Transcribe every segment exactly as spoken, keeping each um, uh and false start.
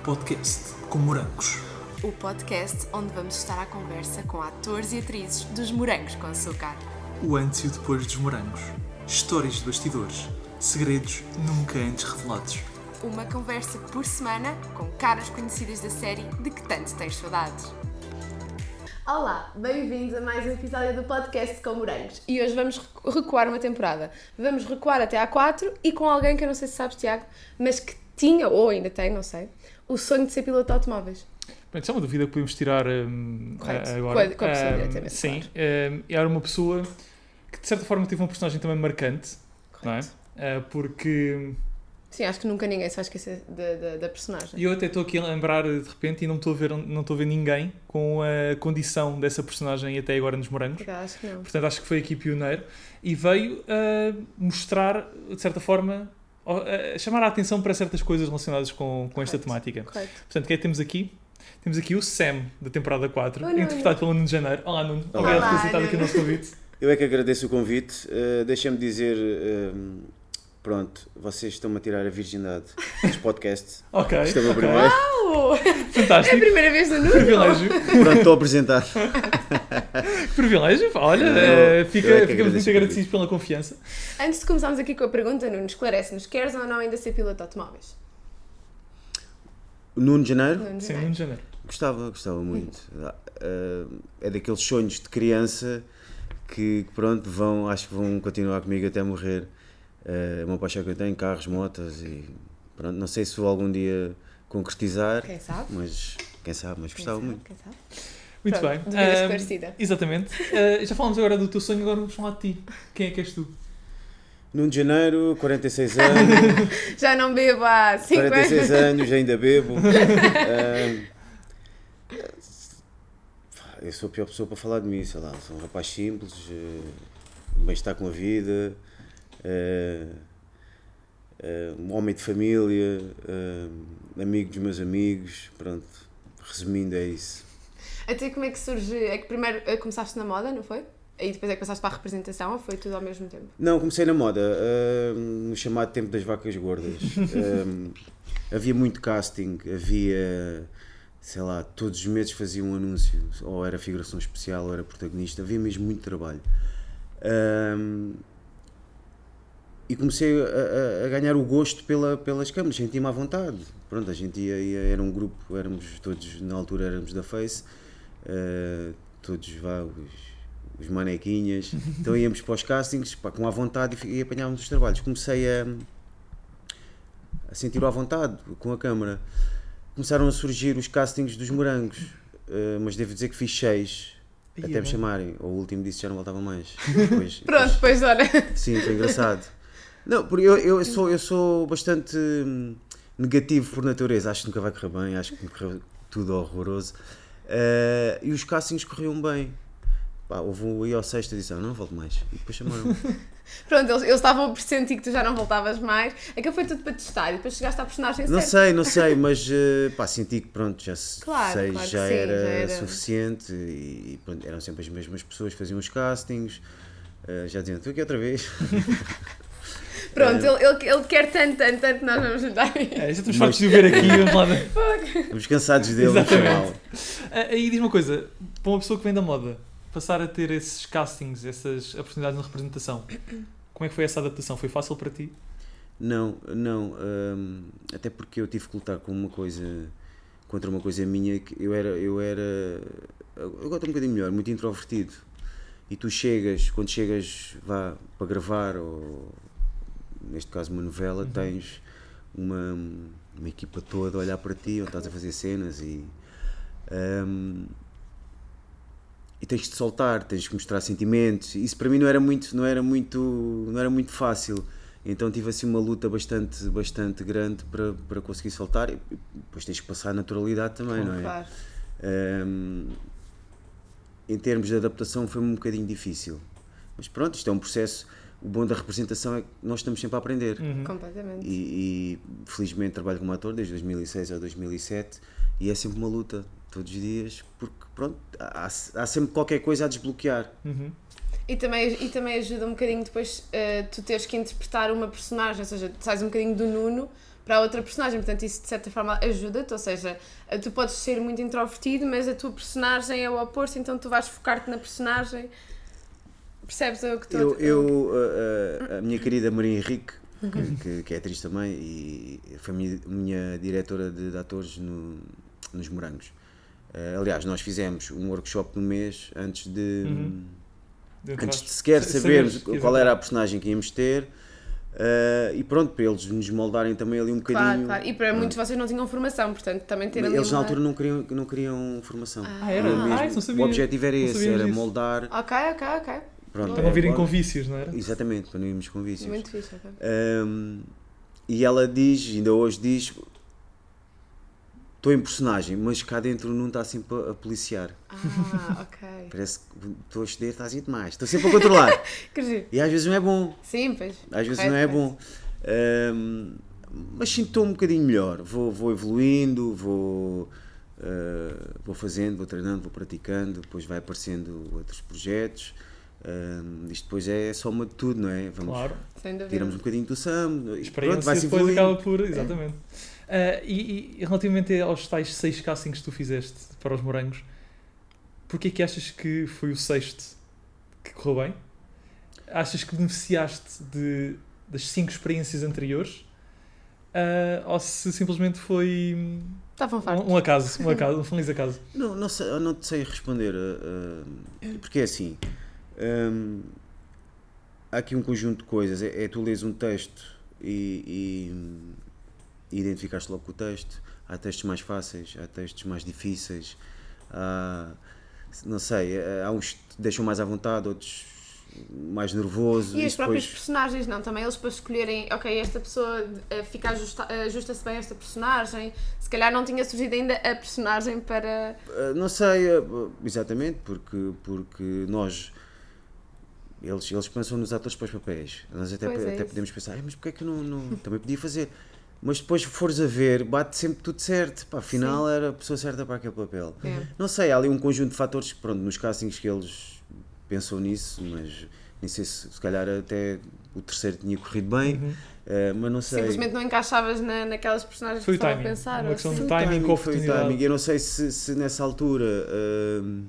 podcast com morangos. O podcast onde vamos estar à conversa com atores e atrizes dos Morangos com Açúcar. O antes e o depois dos morangos. Histórias de bastidores. Segredos nunca antes revelados. Uma conversa por semana com caras conhecidas da série de que tanto tens saudades. Olá, bem-vindos a mais um episódio do podcast com Morangos. E hoje vamos recuar uma temporada. Vamos recuar até à quatro e com alguém que eu não sei se sabes, Tiago, mas que tinha, ou ainda tem, não sei, o sonho de ser piloto de automóveis. Bem, isso é uma dúvida que podemos tirar um, Correto. agora. Com a pessoa Um, diretamente, sim, claro. um, era uma pessoa que de certa forma teve uma personagem também marcante, Correto. não é? Uh, porque Sim, acho que nunca ninguém se vai esquecer da, da, da personagem. eu até estou aqui a lembrar de repente e não estou a ver, não estou a ver ninguém com a condição dessa personagem até agora nos Morangos. Porque acho que não. Portanto, acho que foi aqui pioneiro e veio a mostrar, de certa forma, a chamar a atenção para certas coisas relacionadas com, com esta Correto. temática. Correto. Portanto, quem é que temos aqui? Temos aqui o Sam, da temporada quatro, O Nuno. interpretado pelo Nuno de Janeiro. Olá, Nuno. Olá. Obrigado por ter Olá, aceitado aqui o Nuno. nosso convite. Eu é que agradeço o convite. Uh, Deixa-me dizer, um, pronto, vocês estão-me a tirar a virgindade dos podcasts. Ok. Isto é o meu ok. primeiro. Oh, é a Fantástico. primeira vez no Nuno? Privilégio. Pronto, estou a apresentar. Que privilégio. Pá, olha, Eu- eh, eu fica, é que ficamos agradeço muito o agradecidos convite. pela confiança. Antes de começarmos aqui com a pergunta, Nuno, esclarece-nos, queres ou não ainda ser piloto de automóveis? O Nuno de Janeiro? Nuno, Sim, não é? Nuno de Janeiro. Gostava, gostava muito. Uh, é daqueles sonhos de criança que, que, pronto, vão, acho que vão continuar comigo até morrer. Uh, é uma paixão que eu tenho, carros, motas e pronto, não sei se vou algum dia concretizar, Quem sabe? mas quem sabe, mas Quem gostava sabe? muito. Quem sabe? Muito Pronto, bem. dúvida Ahm, esclarecida. Exatamente. Ah, já falamos agora do teu sonho, agora vamos falar de ti. Quem é que és tu? Nuno de Janeiro, quarenta e seis anos. Já não bebo há cinco quarenta e seis anos. anos, ainda bebo. Ah, eu sou a pior pessoa para falar de mim, sei lá, sou um rapaz simples, eh, bem-estar com a vida, eh, eh, um homem de família, eh, amigo dos meus amigos, pronto, resumindo é isso. Até como é que surge? É que primeiro eh, começaste na moda, não foi? Aí depois é que passaste para a representação ou foi tudo ao mesmo tempo? Não, comecei na moda, ah, no chamado tempo das vacas gordas. Ah, havia muito casting, havia, sei lá, todos os meses fazia um anúncio, ou era figuração especial, ou era protagonista, havia mesmo muito trabalho. Ah, e comecei a, a- a ganhar o gosto pela, pelas câmaras, sentia-me à vontade. Pronto, a gente ia, ia- era um grupo, éramos todos, na altura éramos da Face, ah, todos vá, os, os manequinhas, então íamos para os castings, pá, com à vontade e, e apanhávamos os trabalhos. Comecei a, a sentir-o à vontade com a câmara. Começaram a surgir os castings dos Morangos, ah, mas devo dizer que fiz seis, Ia até me bem. chamarem. O último disse que já não voltava mais. Depois- Pronto, depois olha. Sim, foi engraçado. Não, porque eu, eu, sou, eu sou bastante hum, negativo por natureza, acho que nunca vai correr bem, acho que me correu tudo horroroso. Ah, e os castings corriam bem. Pá, houve um aí ao sexto e disse, ah, não volto mais. E depois chamaram. Pronto, eles, eles estavam a pressentir que tu já não voltavas mais. Aquilo foi tudo para testar e depois chegaste à personagem Não certa. sei, não sei, mas eh, pá, senti que pronto, já se- Claro, sei, claro que já, sim, era já era. suficiente e pronto, eram sempre as mesmas pessoas que faziam os castings. Ah, já diziam, tu aqui outra vez. Pronto, ele, ele, ele quer tanto, tanto, tanto, nós vamos lhe dar. É, já estamos fartos de o ver aqui. Vamos lá ver. Estamos cansados dele, no Exatamente. final. Ah, Aí diz uma coisa, para uma pessoa que vem da moda, passar a ter esses castings, essas oportunidades na representação, como é que foi essa adaptação? Foi fácil para ti? Não, não, hum, até porque eu tive que lutar com uma coisa, contra uma coisa minha, que eu era, eu era, agora estou um bocadinho melhor, muito introvertido, e tu chegas, quando chegas, vá, para gravar, ou neste caso uma novela, tens uma, uma equipa toda a olhar para ti, onde estás a fazer cenas e... hum, e tens de te soltar, tens que mostrar sentimentos. Isso para mim não era muito, não era muito, não era muito fácil. Então tive assim uma luta bastante, bastante grande para, para conseguir soltar. E depois tens que passar a naturalidade também, não é? Claro. Hum, em termos de adaptação foi um bocadinho difícil. Mas pronto, isto é um processo. O bom da representação é que nós estamos sempre a aprender. Uhum. Completamente. E, e felizmente trabalho como ator desde dois mil e seis a dois mil e sete e é sempre uma luta, todos os dias, porque pronto, há, há sempre qualquer coisa a desbloquear. Uhum. E também, e também ajuda um bocadinho depois uh, tu teres que interpretar uma personagem, ou seja, tu sais um bocadinho do Nuno para a outra personagem, portanto isso de certa forma ajuda-te, ou seja, tu podes ser muito introvertido, mas a tua personagem é o oposto, então tu vais focar-te na personagem, percebes o que estou Eu, a dizer? eu a, a- a minha querida Maria Henrique, que, que, que é atriz também, e foi a minha, minha diretora de, de atores no, nos Morangos. Eh, aliás, nós fizemos um workshop no mês antes de, Uhum. antes de sequer Sa- sabermos saberes, qual era a personagem que íamos ter. eh, e pronto, para eles nos moldarem também ali um Claro, bocadinho. claro, e para muitos vocês não tinham formação, portanto também ter ali Eles na uma- altura não queriam, não queriam formação. Ah, era? mesmo. Ah, isso não sabia. O objetivo era Não esse, sabíamos era disso. moldar. Ok, ok, ok. Pronto, Para não virem agora- com vícios, não era? Exatamente, para não irmos com vícios. Muito fixe, ok. Um, e ela diz, ainda hoje diz, estou em personagem, mas cá dentro não está sempre a, a policiar. Ah, ok. Parece que estou a ceder, está assim demais. Estou sempre a controlar. Que giro. E às vezes não é bom. Sim, pois. Às vezes Correto, não é correto. bom. Um, mas sinto que estou um bocadinho melhor. Vou, vou evoluindo, vou, uh, vou fazendo, vou treinando, vou praticando, depois vai aparecendo outros projetos. Um, isto depois é soma de tudo, não é? Vamos, Claro. Sem dúvida. tiramos um bocadinho do Sam, e pronto, Experiência vai-se depois evoluindo. acaba por. Exatamente. Ah, e, e relativamente aos tais seis castings que tu fizeste para os Morangos, porquê é que achas que foi o sexto que correu bem? Achas que beneficiaste de, das cinco experiências anteriores? Ah, ou se simplesmente foi Estavam fartos. um, um acaso, um acaso, um feliz acaso? Não, não, sei, eu não te sei responder, uh, uh, porque é assim, um, há aqui um conjunto de coisas, é, é tu lês um texto e, e, e identificaste logo com o texto, há textos mais fáceis, há textos mais difíceis, há, não sei, há uns que te deixam mais à vontade, outros mais nervoso. E as depois- próprios personagens, não? Também eles para escolherem, ok, esta pessoa eh, fica ajusta, ajusta-se bem a esta personagem, se calhar não tinha surgido ainda a personagem para... Uh, Não sei, uh, exatamente, porque, porque nós, eles, eles pensam nos atores para os papéis, nós até, Pois é até isso. podemos pensar, "Ai, mas porque é que eu não, não também podia fazer, mas depois fores a ver, bate sempre tudo certo, pá, afinal era a pessoa certa para aquele papel. É. Não sei, há ali um conjunto de fatores que, pronto, nos castings que eles pensam nisso, mas nem sei se, se calhar até o terceiro tinha corrido bem, Uhum. uh, mas não sei. Simplesmente não encaixavas na, naquelas personagens Foi que o estava a timing, pensar. uma ou questão assim. de Foi o timing com foi o oportunidade. timing. Eu não sei se, se nessa altura, hum,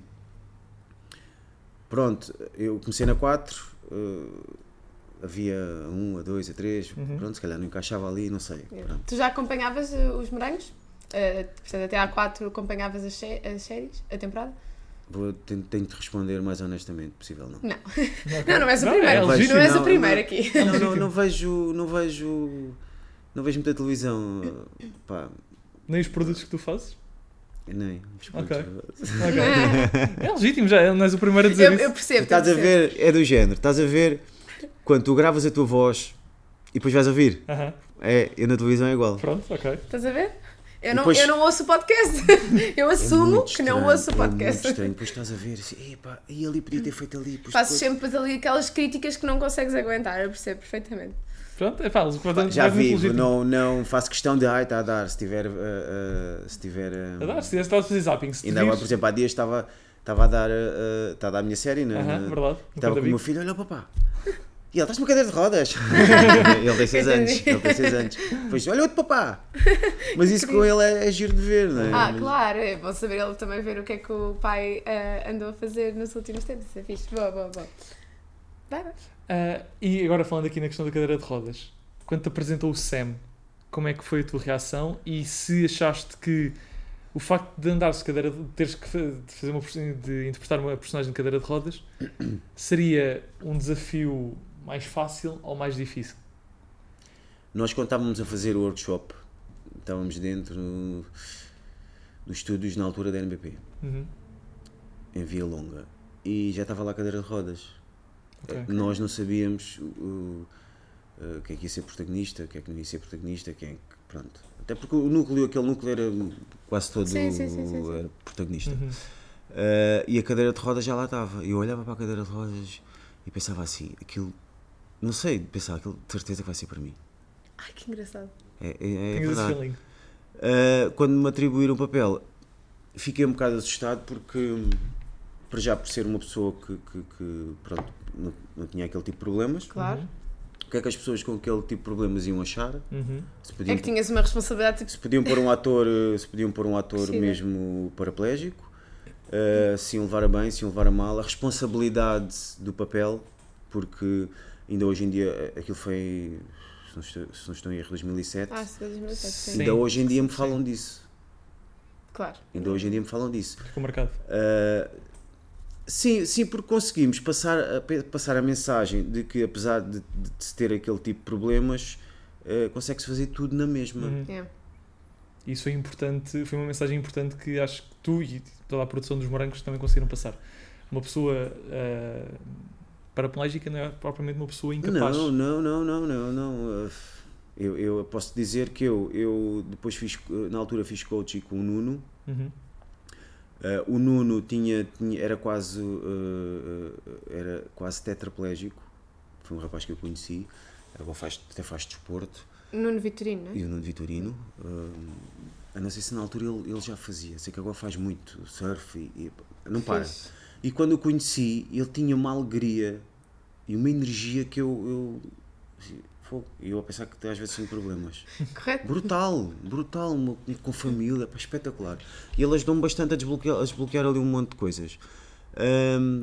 pronto, eu comecei na quatro, uh, havia a um, a dois, a três, Uhum. pronto, se calhar não encaixava ali, não sei. É. Pronto. Tu já acompanhavas uh, os Morangos? Uh, portanto, até à quatro acompanhavas as, sé- as séries, a temporada? Vou, tenho, tenho de responder mais honestamente possível, não. Não. Ok. Não, não és a Não, primeira. é não, legítimo. és a Não, primeira não. aqui. Não, não, não vejo, não vejo, não vejo muita televisão, uh, pá, Nem os produtos que tu fazes? nem. mas Ok. pronto. Ok. É legítimo, já não és o primeiro a dizer Eu, isso. eu percebo. Estás eu a percebo. ver, é do género, estás a ver quando tu gravas a tua voz e depois vais ouvir. Aham. É, eu na televisão é igual. Pronto, ok. Estás a ver? Eu não, Depois- eu não ouço o podcast. Eu É assumo muito que não estranho, ouço o É muito podcast. estranho, depois estás a ver assim, epá, e ali podia ter feito ali. depois Faço depois- sempre ali aquelas críticas que não consegues aguentar, eu percebo perfeitamente. Pronto, é pá, portanto, Já mais muito vivo, legítimo. não, não faço questão de, ai, está a dar, se tiver, uh, uh, se tiver, uh, A dar, se tivesse estado a fazer zapping, se te ainda agora, por vires- exemplo, há dias estava, estava a dar, uh, estava a dar a minha série, né? Aham, na- verdade. estava com o Nunca meu vi. filho, olha papá, e ele, estás numa cadeira de rodas, ele tem seis anos, Entendi. ele tem seis anos, depois, olha outro papá, mas isso com ele é, é giro de ver, não é? Ah, Mas- claro, é bom saber ele também ver o que é que o pai ah, andou a fazer nos últimos tempos. Isso é fixe. Boa, boa, boa. Vai, vai. Ah, e agora falando aqui na questão da cadeira de rodas, quando te apresentou o Sam, como é que foi a tua reação e se achaste que o facto de andares de cadeira de teres que fa- de fazer uma person- de interpretar uma personagem de cadeira de rodas seria um desafio mais fácil ou mais difícil? Nós, quando estávamos a fazer o workshop, estávamos dentro dos estúdios na altura da N B P, Uhum. em Via Longa, e já estava lá a cadeira de rodas. Ok. Nós não sabíamos o, o, uh, quem é que ia ser protagonista, quem é que não ia ser protagonista, quem é que, pronto. Até porque o núcleo, aquele núcleo era quase todo Sim, sim, sim, sim, sim. era protagonista. Uhum. Uh, e a cadeira de rodas já lá estava. Eu olhava para a cadeira de rodas e pensava assim, aquilo, não sei, pensava, aquilo de certeza que vai ser para mim. Ai, que engraçado. É, é, é Tinhas esse verdade. feeling. Uh, quando me atribuíram o papel, fiquei um bocado assustado porque, para já por ser uma pessoa que, que, que, pronto, não, não tinha aquele tipo de problemas, Claro. Uhum. O que é que as pessoas com aquele tipo de problemas iam achar? Uhum. Se podiam, É que tinhas uma responsabilidade tipo. se podiam pôr um ator, se podiam pôr um ator Sim. mesmo paraplégico, uh, se iam levar a bem, se iam levar a mal, a responsabilidade do papel, porque ainda hoje em dia aquilo foi, se não estou, se não estou em erro, dois mil e sete, Ah, dois mil e sete, sim. ainda Sim. hoje em dia me Sim. falam disso. Claro. Ainda hoje em dia me falam disso. Ficou marcado. Uh, sim, sim, porque conseguimos passar a, passar a mensagem de que apesar de, de se ter aquele tipo de problemas, uh, consegue-se fazer tudo na mesma. Uhum. É. Isso foi importante, foi uma mensagem importante que acho que tu e toda a produção dos Morangos também conseguiram passar. Uma pessoa uh, paraplégica não é propriamente uma pessoa incapaz. Não, não, não, não, não, não. Uh, Eu, eu posso dizer que eu, eu depois fiz, na altura fiz coaching com o Nuno. Uhum. Uh, o Nuno tinha, tinha, era, quase, uh, era quase tetraplégico. Foi um rapaz que eu conheci. Agora faz, até faz desporto. Nuno Vitorino, não é? E o Nuno Vitorino. Uh, eu não sei se na altura ele, ele já fazia. Sei que agora faz muito surf e, e não para. Fixe. E quando o conheci, ele tinha uma alegria e uma energia que eu... eu E eu a pensar que às vezes tenho problemas. Correto? Brutal, brutal, uma- com família, pá, espetacular. E ele ajudou-me bastante a desbloquear, a desbloquear ali um monte de coisas. Ahm,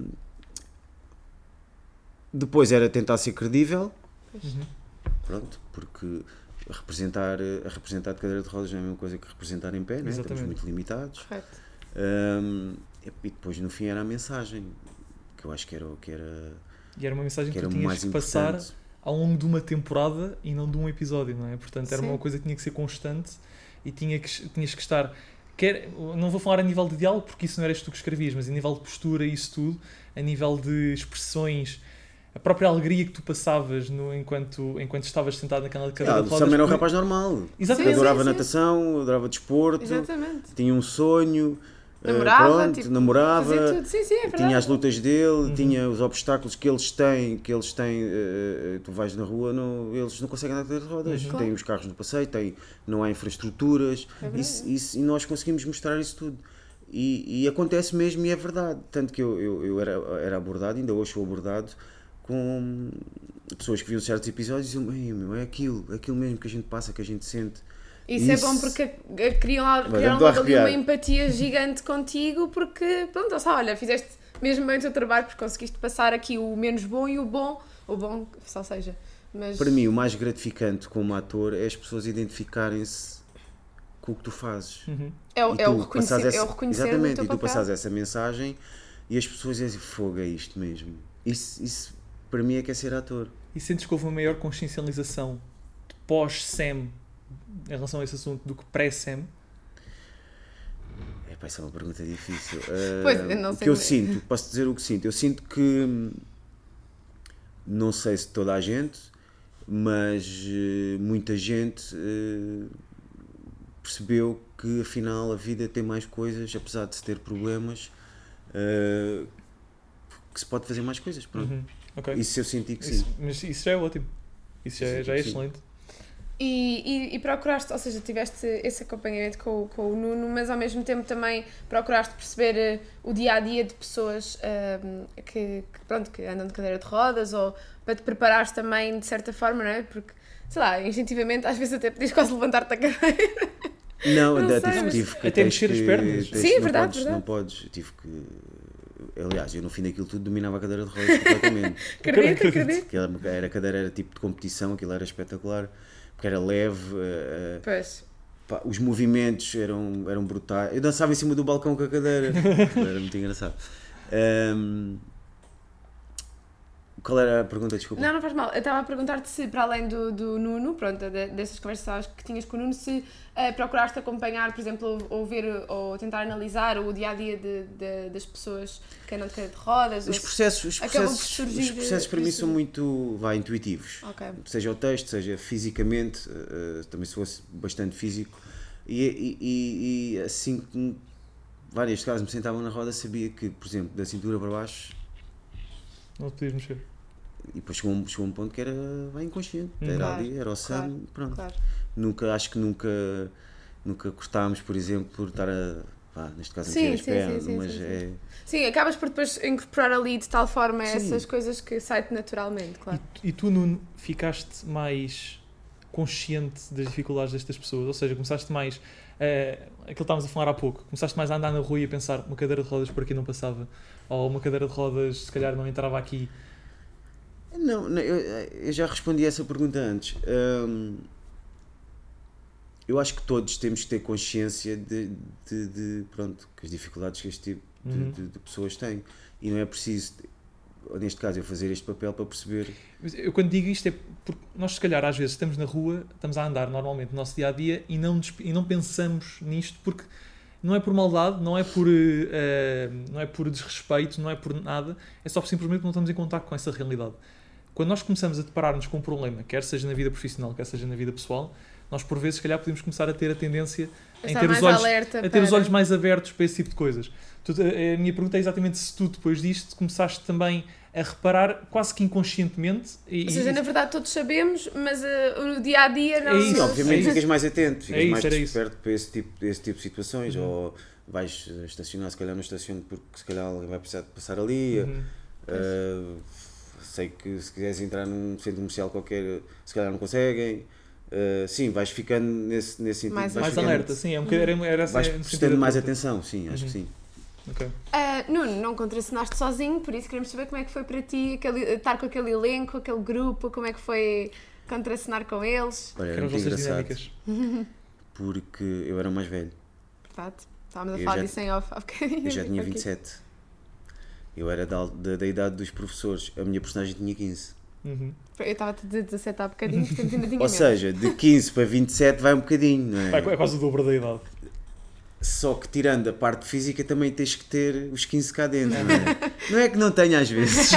depois era tentar ser credível, Uhum. pronto, porque a representar, a representar de cadeira de rodas não é a mesma coisa que representar em pé, né? Estamos Exatamente. muito limitados. Correto. Ahm, e depois no fim era a mensagem, que eu acho que era, o que era, E era uma mensagem que que era tu o tinhas mais que passar importante. ao longo de uma temporada e não de um episódio, não é? Portanto, era Sim. uma coisa que tinha que ser constante e tinha que, tinhas que estar... Quer, não vou falar a nível de diálogo, porque isso não eras tu que escrevias, mas a nível de postura e isso tudo, a nível de expressões, a própria alegria que tu passavas no, enquanto, enquanto estavas sentado naquela cadeira Ah, de o rodas. Sam era um por- rapaz normal. Exatamente. Sim, adorava sim, sim. natação, adorava desporto, Exatamente. tinha um sonho, eh, Namorava, pronto, tipo, namorava, fazia tudo. Sim, sim, é verdade. tinha as lutas dele, Uhum. tinha os obstáculos que eles têm, que eles têm, eh, eh, tu vais na rua, não, eles não conseguem andar de rodas, Uhum. têm os carros no passeio, têm, não há infraestruturas, É verdade. isso, isso, e nós conseguimos mostrar isso tudo. E, e acontece mesmo e é verdade, tanto que eu, eu, eu era, era abordado, ainda hoje sou abordado, com pessoas que viam certos episódios e diziam, "Ei, meu, é aquilo, é aquilo mesmo que a gente passa, que a gente sente." Isso, é Isso- bom porque eh, criam, al- Vai criaram dando a logo ali uma arrepiar. empatia gigante contigo porque, pronto, ou seja, olha, fizeste mesmo bem o teu trabalho porque conseguiste passar aqui o menos bom e o bom, o bom, só seja, mas... Para mim, o mais gratificante como ator é as pessoas identificarem-se com o que tu fazes. Uhum. É, o- E é, o tu reconhecer, passares é o essa- reconhecer Exatamente, do teu e tu papel. passares essa mensagem e as pessoas dizem, fogo, é isto mesmo. Isso, isso para mim é que é ser ator. E sentes que houve uma maior consciencialização de pós-Sam em relação a esse assunto do que pré-Sam? É, pá, isso é uma pergunta difícil. Pois, Ah, eu não o sei que eu como é. sinto, posso dizer o que sinto. Eu sinto que, hum, não sei se toda a gente, mas eh, muita gente eh, percebeu que afinal a vida tem mais coisas, apesar de se ter problemas, eh, que se pode fazer mais coisas. Pronto. Uhum. Ok. Isso eu senti que sim. Isso- mas isso já é ótimo. Isso já, é- Sim, já é sim. excelente. E, e, e procuraste, ou seja, tiveste esse acompanhamento com, o- com o Nuno, mas ao mesmo tempo também procuraste perceber eh, o dia-a-dia de pessoas ahm, que, que, pronto, que andam de cadeira de rodas ou para te preparares também de certa forma, não é? Porque, sei lá, instintivamente às vezes até podias quase levantar-te da cadeira. Não, Não ainda sei, tive, mas- tive que. Até tens mexer as que- pernas. tens- Sim, não verdade, podes, verdade. Não podes, tive que. Aliás, eu no fim daquilo tudo dominava a cadeira de rodas completamente. Acredito, acredito. Aquela era, a cadeira era tipo de competição, aquilo era espetacular, porque era leve, eh, eh, Pois. pá, os movimentos eram, eram brutais. Eu dançava em cima do balcão com a cadeira, era muito engraçado. Ahm, qual era a pergunta? Desculpa. Não, não faz mal. Eu estava a perguntar-te se, para além do, do Nuno, pronto, de- dessas conversas que tinhas com o Nuno, se eh, procuraste acompanhar, por exemplo, ou, ou ver ou tentar analisar o dia-a-dia de, de- das pessoas que andam de cadeira de rodas. Os ou- processos, os acabam por processos, surgir, os processos para mim isso. são muito vá, intuitivos. Ok. Seja o texto, seja fisicamente, eh, também se fosse bastante físico. E, e- e- e assim que várias casos me sentavam na roda, sabia que, por exemplo, da cintura para baixo, Não te podias mexer. e depois chegou, um- chegou um ponto que era bem inconsciente. Hum. Era Claro, ali, era o sangue, claro, pronto. Claro. Nunca, acho que nunca, nunca cortámos, por exemplo, por estar a, pá, neste caso Sim, não as sim, pernas, sim, sim, mas sim, sim. é... Sim, acabas por depois incorporar ali de tal forma Sim. essas coisas que sai-te naturalmente, claro. E, e tu, Nuno, ficaste mais consciente das dificuldades destas pessoas? Ou seja, começaste mais... Uh, aquilo que estávamos a falar há pouco. Começaste mais a andar na rua e a pensar uma cadeira de rodas por aqui não passava. Ou uma cadeira de rodas se calhar não entrava aqui. Não, não, eu, eu já respondi essa pergunta antes. Hum, eu acho que todos temos que ter consciência de, de, de, pronto, que as dificuldades que este tipo de, Uhum. de, de pessoas têm. E não é preciso, neste caso, eu fazer este papel para perceber. Eu quando digo isto é porque nós se calhar às vezes estamos na rua, estamos a andar normalmente no nosso dia-a-dia e não, e não pensamos nisto porque não é por maldade, não é por, uh, não é por desrespeito, não é por nada, é só simplesmente não estamos em contacto com essa realidade. Quando nós começamos a deparar-nos com um problema, quer seja na vida profissional, quer seja na vida pessoal, nós por vezes se calhar podemos começar a ter a tendência em Estar ter mais os olhos, alerta a ter para- os olhos mais abertos para esse tipo de coisas. Tu, a minha pergunta é exatamente se tu depois disto começaste também a reparar quase que inconscientemente e, Ou seja, e- na verdade todos sabemos, mas uh, no dia a dia não. É isso, Sim, obviamente é isso. ficas mais atento, ficas É isso, mais era isso. desperto para esse tipo, esse tipo de situações. Uhum. Ou vais estacionar, se calhar não estaciono porque se calhar alguém vai precisar de passar ali. Uhum. Uh, sei que se quiseres entrar num centro comercial qualquer, se calhar não conseguem. Uh, sim, vais ficando nesse, nesse sentido. Mais vais mais ficando- alerta, sim, é um bocadinho, era, era essa- Vais no sentido prestando da mais pergunta. atenção, sim, acho Uhum. que sim. Ok. Uh, Nuno, não contracenaste sozinho, por isso queremos saber como é que foi para ti aquele, estar com aquele elenco, aquele grupo, como é que foi contracenar com eles. Olha, Que era eram as muito vossas engraçado dinâmicas. porque eu era o mais velho, Verdade? Estávamos a Eu falar já- disso em off há bocadinho. eu já tinha Aqui. vinte e sete. Eu era da, da, da idade dos professores, a minha personagem tinha quinze. Uhum. Eu estava a te dizer dezassete há bocadinho, portanto ainda tinha Ou menos. seja, de quinze para vinte e sete vai um bocadinho, não é? É quase o dobro da idade. Só que tirando a parte física também tens que ter os quinze cá dentro, não é? Não é que não tenha às vezes.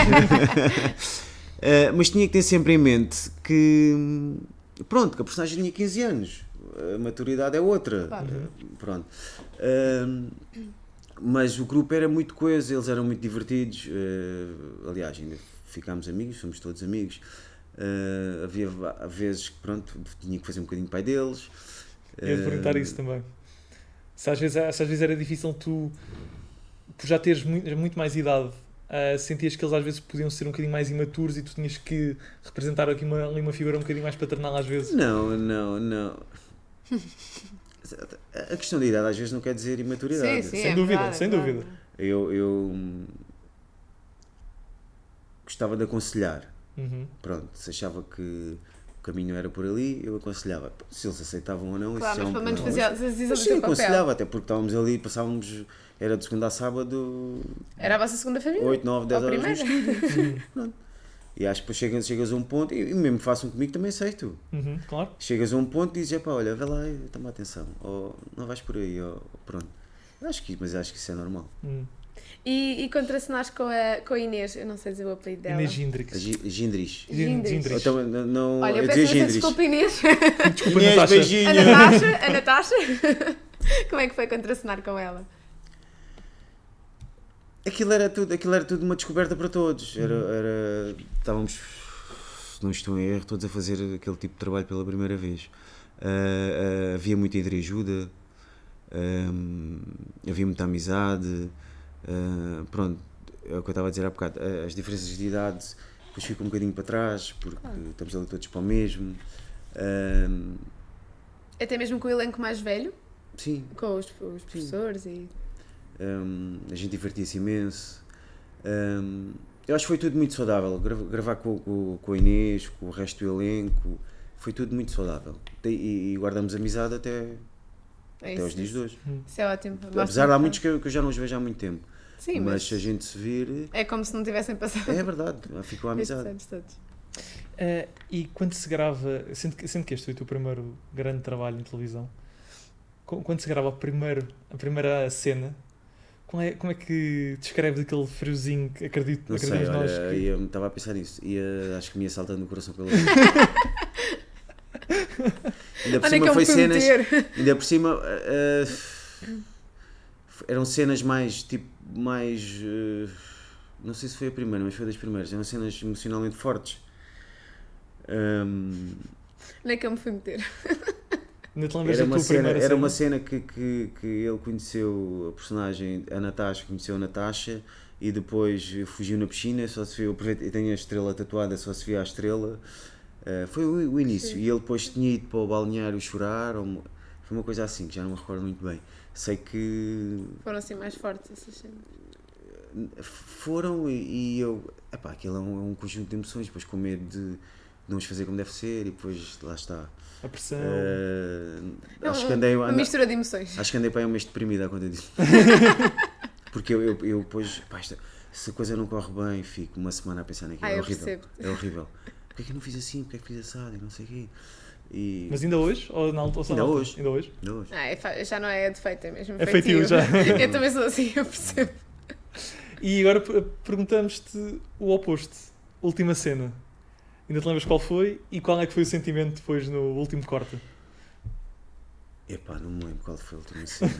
Uh, mas tinha que ter sempre em mente que, pronto, que a personagem tinha quinze anos, a maturidade é outra. Claro. Uh, pronto. Uh, mas o grupo era muito coeso, eles eram muito divertidos. Uh, aliás, ainda ficámos amigos, fomos todos amigos. Uh, havia va- vezes que, pronto, tinha que fazer um bocadinho pai deles. Eu ia te perguntar Uh, isso também. Se às vezes, se às vezes era difícil tu, por já teres muito, muito mais idade, uh, sentias que eles às vezes podiam ser um bocadinho mais imaturos e tu tinhas que representar aqui uma, ali uma figura um bocadinho mais paternal às vezes? Não, não, não. A questão da idade às vezes não quer dizer imaturidade. Sim, sim, Sem é dúvida, verdade, sem é verdade. dúvida. Eu, eu hum, gostava de aconselhar. Uhum. Pronto, se achava que o caminho era por ali, eu aconselhava. Se eles aceitavam ou não, Claro, isso mas é um pelo menos não, fazia, mas- fazia mas o sim, teu papel. aconselhava, até porque estávamos ali, passávamos, era de segunda a sábado, Era a vossa segunda família? oito, nove, dez Ou a horas no primeira? estúdio. Pronto. E acho que depois chegas, chegas a um ponto, e mesmo que façam comigo também aceito. Uhum, claro. Chegas a um ponto e dizes, epá, olha, vê lá, e toma atenção, ou não vais por aí, ou pronto. Acho que, mas acho que isso é normal. Uhum. E, e contracenaste com a, com a Inês, eu não sei dizer o apelido dela. Inês A Gindrix. Gi- Gindris. Gindris. Gindris. Então, não, não, Olha, eu eu dizia peço imensa Gindris. desculpa, Inês. Desculpa, Inês, Natasha. beijinho. A Natasha, a Natasha. Como é que foi contracenar com ela? Aquilo era tudo, aquilo era tudo uma descoberta para todos. Era, era, estávamos, se não estou em erro, todos a fazer aquele tipo de trabalho pela primeira vez. Ah, ah, havia muita entreajuda, ah, havia muita amizade. ah, pronto, é o que eu estava a dizer há bocado. ah, As diferenças de idade depois ficam um bocadinho para trás, porque estamos ali todos para o mesmo. Ah, Até mesmo com o elenco mais velho, sim. com os, os professores e... Um, a gente divertia-se imenso. Um, eu acho que foi tudo muito saudável. Gra- gravar com, com, com a Inês, com o resto do elenco, foi tudo muito saudável. E, e guardamos amizade até, É até isso, aos dias de isso. hoje. Isso é ótimo. Mostra Apesar de há que- muitos que eu, que eu já não os vejo há muito tempo. Sim, mas mas, se a gente se vir, é como se não tivessem passado é verdade, ficou a estes amizade. anos todos. Uh, e quando se grava, sendo que, sendo que este foi o teu primeiro grande trabalho em televisão, co- quando se grava o primeiro, a primeira cena, como é, como é que descreves aquele friozinho que acredito, Não sei, acreditamos nós olha, que... eu estava a pensar nisso. Ia, acho que me ia saltando o coração pela Ainda por Onde é cima que eu foi me fui cenas. meter? Ainda por cima uh, uh, eram cenas mais tipo mais uh, não sei se foi a primeira, mas foi das primeiras, eram cenas emocionalmente fortes. Um, Onde é que eu me fui meter? Ainda te lembras Era da uma tua cena, primeira era uma cena que, que, que ele conheceu a personagem, a Natasha, conheceu a Natasha e depois fugiu na piscina, só se vê, eu aproveito- eu tenho a estrela tatuada, só se via a estrela. Uh, foi o, o início. Sim. E ele depois tinha ido para o balneário chorar, ou uma- foi uma coisa assim, que já não me recordo muito bem. Sei que Foram assim mais fortes essas cenas. foram e, e eu, epá, aquilo é um, é um conjunto de emoções, depois com medo de não os fazer como deve ser e depois lá está. A pressão. Uh, É acho um- que andei, uma anda- mistura de emoções. acho que andei para aí um mês deprimido à conta disso. Porque eu, eu, eu depois, pá, esta- se a coisa não corre bem, fico uma semana a pensar naquilo. Ah, é eu horrível. percebo. É horrível. Porquê é que eu não fiz assim? Porquê é que fiz assado? E não sei o quê. E Mas ainda hoje? Ou na altura? Ainda hoje. Ainda hoje? ainda hoje. Ah, é fa- já não é defeito, é mesmo É feitio, feitio. já. Eu também sou assim, eu percebo. E agora per- perguntamos-te o oposto. Última cena. Ainda te lembras qual foi e qual é que foi o sentimento depois no último corte? Epá, não me lembro qual foi a última cena.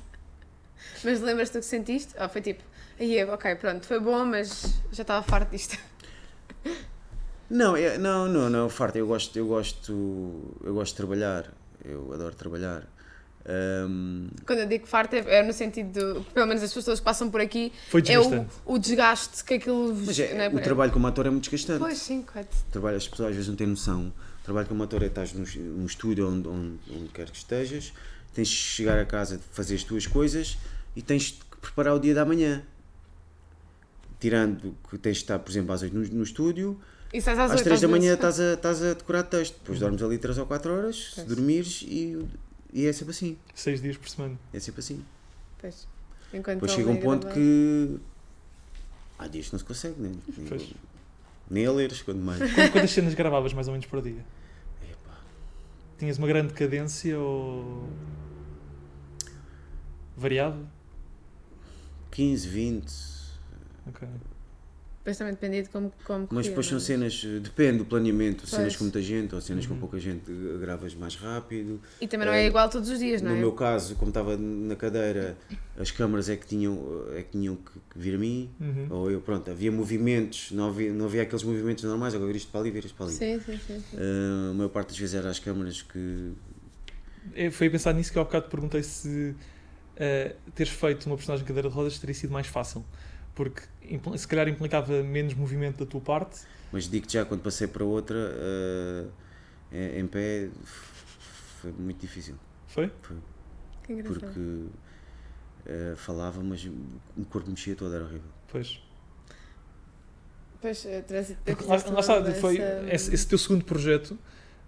Mas lembras-te do que sentiste? Ah, foi tipo, aí, ok, pronto, foi bom, mas já estava farto disto. Não, é, não, não, não, farto. Eu gosto, eu gosto, eu gosto de trabalhar. Eu adoro trabalhar. Ahm, Quando eu digo farto, é, é no sentido de, pelo menos as pessoas que passam por aqui, Foi é o, desgastante. o desgaste que aquilo vos... mas é, né, o trabalho como ator é muito desgastante. Pois, sim, correto. O trabalho, as pessoas às vezes não têm noção. O trabalho como ator é estás num, num estúdio onde, onde, onde quer que estejas, tens de chegar a casa, fazer as tuas coisas e tens de preparar o dia da manhã. Tirando que tens de estar, por exemplo, às oito no, no estúdio, E sais às às oito, três da manhã vezes. estás a, estás a decorar texto. Depois dormes ali três ou quatro horas, se Pois. dormires, e, e é sempre assim. Seis dias por semana. É sempre assim. Pois. Enquanto Depois ele chega um ia ponto gravar. que. Há dias que não se consegue, nem, nem, Pois. nem a leres, quando mais. Quantas, quantas cenas gravavas mais ou menos por dia? Epá. Tinhas uma grande cadência ou. variado? quinze, vinte. Ok. Depois também dependia de como, como Mas corria, depois são não é? cenas, depende do planeamento, cenas Pois. com muita gente ou cenas Uhum. com pouca gente, eh, gravas mais rápido. E também não é Eh, igual todos os dias, não No é? meu caso, como estava na cadeira, as câmaras é que tinham, é que, tinham que, que vir a mim, Uhum. ou eu, pronto, havia movimentos, não havia, não havia aqueles movimentos normais, agora isto para ali, viras para ali. Sim, sim, sim. sim. Eh, a maior parte das vezes era as câmaras que. Eu Foi a pensar nisso que eu há bocado te perguntei se eh, teres feito uma personagem de cadeira de rodas teria sido mais fácil. Porque impl- se calhar implicava menos movimento da tua parte. Mas digo-te já, quando passei para outra, eh, em em pé, foi muito difícil. Foi? Que engraçado. Porque eh, falava, mas o corpo mexia todo, era horrível. Pois. Depois, eh, traz- Porque lá, fizeste lá uma está, mudança- foi esse, esse teu segundo projeto,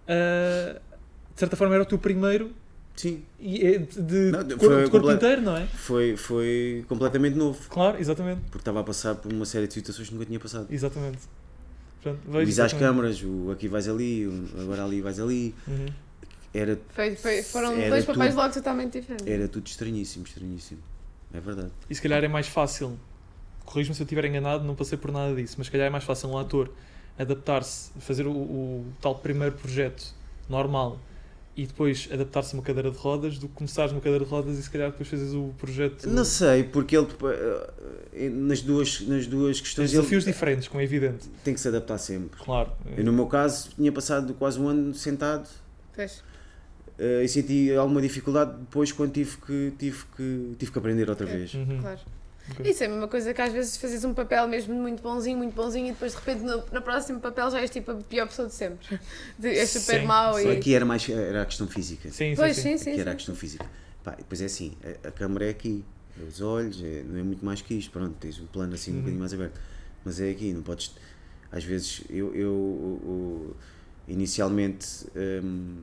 ah, de certa forma era o teu primeiro Sim, e é de, de Não, de- corpo, foi de corpo comple- inteiro, não é? foi, foi completamente novo, Claro, exatamente. porque estava a passar por uma série de situações que nunca tinha passado. Exatamente. Portanto, O vejo Visar às exatamente. câmaras, o aqui vais ali, o agora ali vais ali, Uhum. era, Foi, foi, foram Era dois papéis tudo- logo totalmente diferentes. era tudo estranhíssimo, estranhíssimo. É verdade. E se calhar é mais fácil, corrijo-me se eu estiver enganado, não passei por nada disso, mas se calhar é mais fácil um ator adaptar-se, fazer o, o tal primeiro projeto normal e depois adaptar-se a uma cadeira de rodas do que começares numa cadeira de rodas e se calhar depois fazes o projeto. Não sei, porque ele eh, nas duas, nas duas Tens questões desafios ele diferentes, como é evidente. tem que se adaptar sempre. Claro. Eu, no meu caso, tinha passado quase um ano sentado Pois. eh, e senti alguma dificuldade depois quando tive que, tive que, tive que aprender outra vez. Uhum. Claro. Ok. Isso é a mesma coisa que às vezes fazes um papel mesmo muito bonzinho, muito bonzinho e depois de repente no, no próximo papel já és tipo a pior pessoa de sempre. De- És super Sim, mau sim. e... Aqui era mais era a questão física. Sim, sim, Pois, sim. sim, sim. Aqui era a sim. questão física. Pá, e depois é assim, a, a câmara é aqui, é os olhos, é- não é muito mais que isto, pronto, tens um plano assim um Uhum. bocadinho mais aberto. Mas é aqui, não podes. Às vezes eu, eu o- o- inicialmente hum,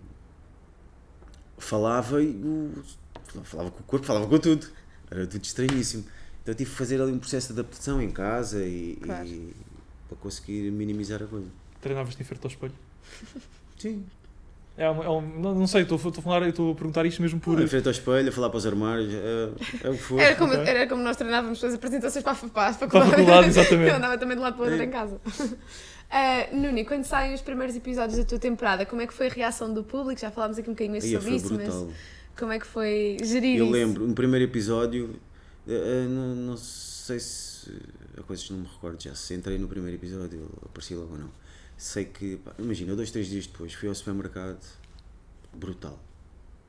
falava e o- falava com o corpo, falava com tudo. Era tudo estranhíssimo. Então eu tive que fazer ali um processo de adaptação em casa e, Claro. e para conseguir minimizar a coisa. Treinavas-te em frente ao espelho. Sim. É uma- é um- não, não sei, estou, estou a falar, eu estou a perguntar isto mesmo por. Em frente ao espelho, a falar para os armários, é, é o que for. Era como, Ok. era como nós treinávamos as apresentações para a, para a faculdade. Para a faculdade, exatamente. Eu andava também de lado para o outro É. em casa. Uh, Nuno, quando saem os primeiros episódios da tua temporada, como é que foi a reação do público? Já falámos aqui um bocadinho mais Aí sobre foi isso, brutal. mas como é que foi gerir Eu isso? lembro, no primeiro episódio, eh, eh, não, não sei se. Há coisas que não me recordo já, se entrei no primeiro episódio, apareci logo ou não. Sei que, pá, imagina, eu dois, três dias depois fui ao supermercado, brutal.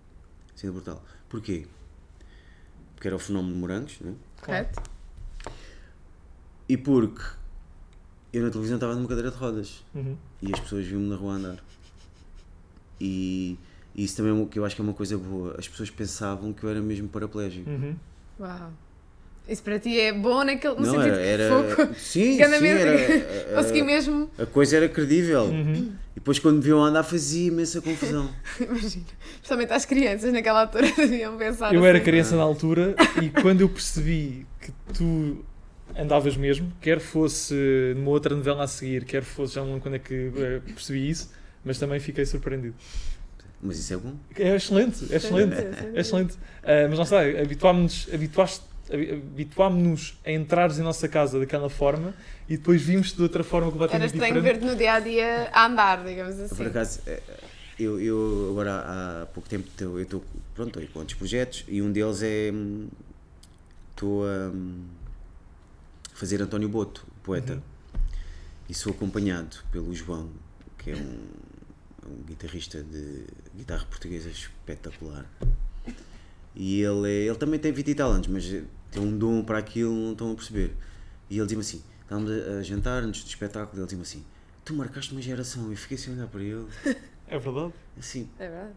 cena brutal. Porquê? Porque era o fenómeno de morangos, não é? Correto? E porque eu na televisão estava numa cadeira de rodas Uhum. e as pessoas viam-me na rua a andar. E, e isso também é o que eu acho que é uma coisa boa. As pessoas pensavam que eu era mesmo paraplégico. Uhum. Uau. Isso para ti é bom naquele, no Não, sentido era, que era, fogo. sim, Ganda sim, merda. era, Consegui mesmo. a coisa era credível. Uhum. E depois quando me viam andar fazia imensa confusão. Imagina. Principalmente às crianças naquela altura deviam pensar Eu assim. era criança na altura e quando eu percebi que tu andavas mesmo, quer fosse numa outra novela a seguir, quer fosse, já não lembro quando é que eh, percebi isso, mas também fiquei surpreendido. Mas isso é bom. É excelente, é excelente, é excelente. Ah, mas não sei, habituámos-nos habituaste- habi- habituámos-nos a entrares em nossa casa daquela forma e depois vimos-te de outra forma Era completamente estranho diferente. ver-te no dia a dia a andar, digamos assim. Por acaso, eh, eu, eu agora há pouco tempo eu estou pronto, estou com outros projetos e um deles é hum, estou a hum, fazer António Boto, poeta. Uhum. E sou acompanhado pelo João, que é um, um guitarrista de guitarra portuguesa espetacular. E ele, é, ele também tem vinte e tal anos, mas tem um dom para aquilo, não estão a perceber. E ele dizia-me assim, estávamos a, a jantar antes do espetáculo, ele dizia-me assim, tu marcaste uma geração. Eu fiquei assim a olhar para ele, É verdade. assim, É verdade.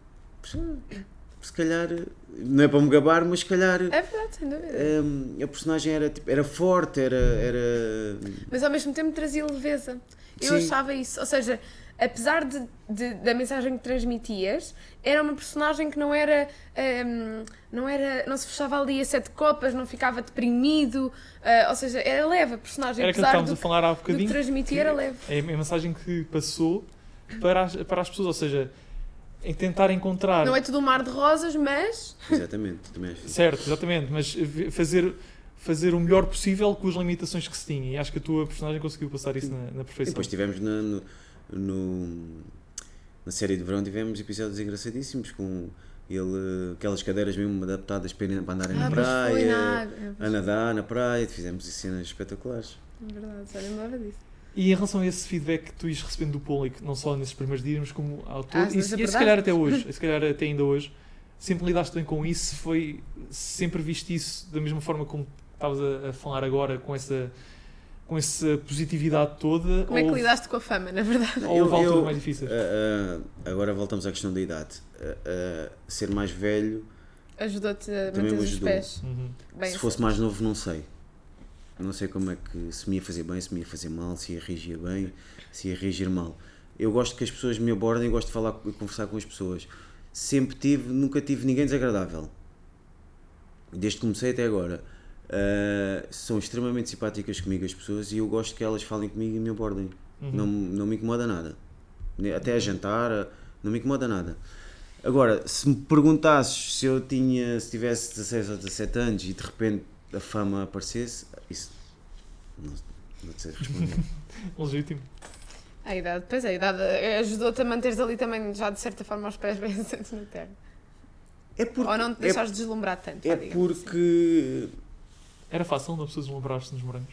se calhar, não é para me gabar, mas se calhar É verdade, sem dúvida. hum, a personagem era, tipo, era forte, era, era... Mas ao mesmo tempo trazia leveza. Eu Sim. achava isso. Ou seja, apesar de, de- da mensagem que transmitias, era uma personagem que não era, hum, não era. Não se fechava ali a sete copas, não ficava deprimido. ah, ou seja, era leve a personagem. Era aquilo que apesar estávamos do, a falar há do que bocadinho. transmitia, que era leve. É a mensagem que passou para as, para as pessoas, ou seja, em tentar encontrar. Não é tudo um mar de rosas, mas. Exatamente, também acho. Certo, exatamente, mas v- fazer, fazer o melhor possível com as limitações que se tinha. E acho que a tua personagem conseguiu passar isso na, na E perfeição. depois tivemos na, no, no- na série de verão, tivemos episódios engraçadíssimos com ele, aquelas cadeiras mesmo adaptadas para, ir- para andarem na Ah, pois foi na praia, água. a nadar na praia, fizemos cenas espetaculares. É verdade, já nem me lembro disso. E em relação a esse feedback que tu ires recebendo do público, não só nesses primeiros dias, mas como ao todo, Ah, e, nas se- e se abordagens. calhar até hoje, e se calhar até ainda hoje, sempre lidaste bem com isso, foi, sempre viste isso da mesma forma como estavas a, a falar agora, com essa, com essa positividade toda? Como é que ou, lidaste com a fama, na verdade? ou houve alturas mais difíceis? ah, ah, agora voltamos à questão da idade. Ah, ah, ser mais velho, Ajudou-te a Também manter me os ajudou. pés Uhum. bem. se fosse mais novo, não sei. Eu não sei como é que, se me ia fazer bem, se me ia fazer mal, se ia reagir bem, se ia reagir mal. Eu gosto que as pessoas me abordem, gosto de falar e conversar com as pessoas. Sempre tive, nunca tive ninguém desagradável. Desde que comecei até agora. Ah, são extremamente simpáticas comigo as pessoas e eu gosto que elas falem comigo e me abordem. Uhum. Não, não me incomoda nada. Até a jantar, não me incomoda nada. Agora, se me perguntasses se eu tinha, se tivesse dezasseis ou dezassete anos e de repente a fama aparecesse, isso não, não sei responder. Legítimo. A idade, pois é, a idade ajudou-te a manteres ali também, já de certa forma, aos pés bem assentos na terra. É porque, Ou não te é, deixares deslumbrar tanto. é vá, digamos assim. porque Era fácil uma pessoa deslumbrar-se nos morangos?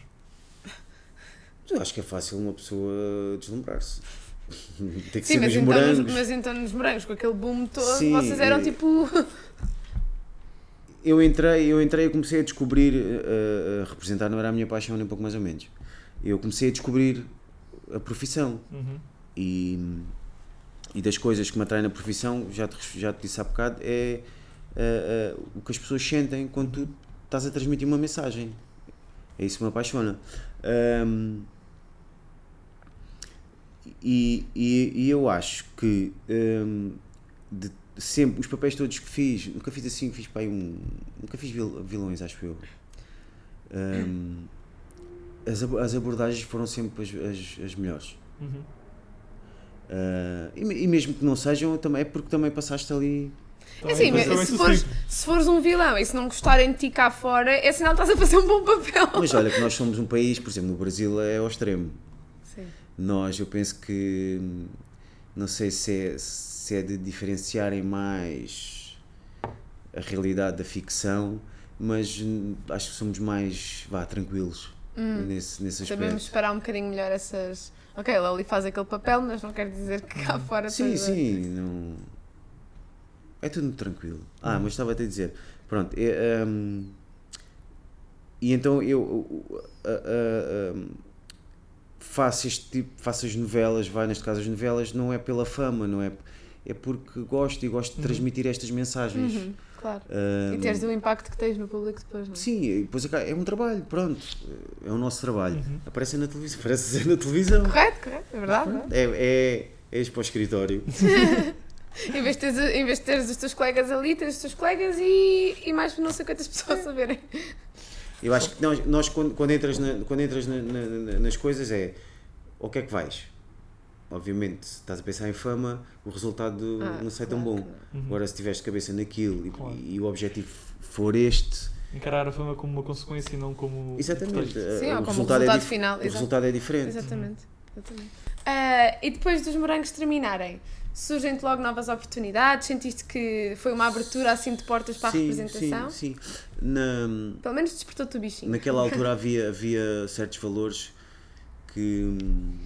eu acho que é fácil uma pessoa deslumbrar-se. Tem que Sim, ser mas nos então, nos, morangos. mas então nos morangos, com aquele boom todo, Sim, vocês eram e- tipo. Eu entrei, eu entrei e comecei a descobrir, uh, a representar não era a minha paixão, nem pouco mais ou menos. Eu comecei a descobrir a profissão Uhum. e, e das coisas que me atraem na profissão, já te, já te disse há bocado, é uh, uh, o que as pessoas sentem quando tu estás a transmitir uma mensagem. É isso que me apaixona. Um, e, e, e eu acho que um, de sempre, os papéis todos que fiz, nunca fiz assim, fiz para aí um, nunca fiz vil- vilões, acho eu. Um, as, ab- as abordagens foram sempre as, as, as melhores. Uhum. Uh, e, me- e mesmo que não sejam, também, é porque também passaste ali. É assim, mas também se sou fores, assim. se fores um vilão e se não gostarem de ti cá fora, é sinal que estás a fazer um bom papel. Mas olha que nós somos um país, por exemplo, no Brasil é ao extremo. Sim. Nós, eu penso que, não sei se é, se é de diferenciarem mais a realidade da ficção, mas hum, acho que somos mais, vá, tranquilos nesse, nesse aspecto. Sabemos separar um bocadinho melhor essas. Ok, ele ali faz aquele papel, mas não quer dizer que cá fora Sim, seja- sim, não... É tudo muito tranquilo. Ah, mas estava-te a dizer, pronto, é, um, e então eu uh, uh, uh, faço este tipo, faço as novelas, vai neste caso as novelas, não é pela fama, não é, é porque gosto e gosto de transmitir estas mensagens. Uhum, claro. Um, E teres o impacto que tens no público depois, não é? Sim, e depois é um trabalho, pronto, é o nosso trabalho. Uhum. Aparece na televisão, aparece na televisão. Correto, correto, é verdade. não é? É, é, é ir para o escritório. Em vez, de teres, em vez de teres os teus colegas ali, tens os teus colegas e, e mais não sei quantas pessoas a verem. Eu acho que nós, nós quando, quando entras, na, quando entras na, na, na, nas coisas é o que é que vais? Obviamente, se estás a pensar em fama, o resultado Ah, não sai tão claro bom. que não. Uhum. Agora, se tiveres cabeça naquilo e, Claro. e, e o objetivo for este, Encarar a fama como uma consequência e não como. exatamente, pretexto. Sim, uh, ou o como resultado, resultado é, dif- final, o exato. resultado é diferente. Exatamente. exatamente. Ah, e depois dos morangos terminarem, surgem-te logo novas oportunidades? Sentiste que foi uma abertura assim de portas para a Sim, representação? sim, sim. Na, Pelo menos despertou-te o bichinho. naquela altura havia, havia certos valores que, hum,